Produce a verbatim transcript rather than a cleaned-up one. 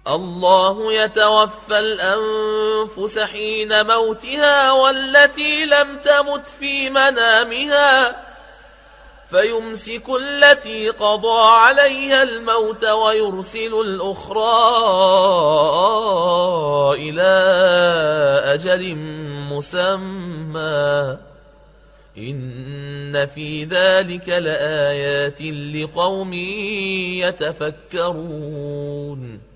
الله يتوفى الأنفس حين موتها والتي لم تمت في منامها فيمسك التي قضى عليها الموت ويرسل الأخرى إلى أجل مسمى إن في ذلك لآيات لقوم يتفكرون